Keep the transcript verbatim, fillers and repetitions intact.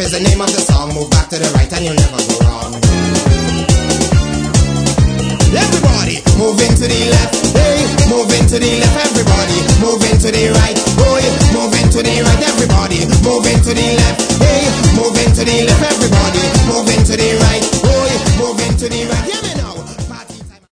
is the name of the song. Move back to the right and you'll never go wrong. Everybody, moving to the left, hey, moving to the left, everybody, moving to the right, oh yeah, moving to the right, everybody, moving to the left, hey, moving to the left, everybody, moving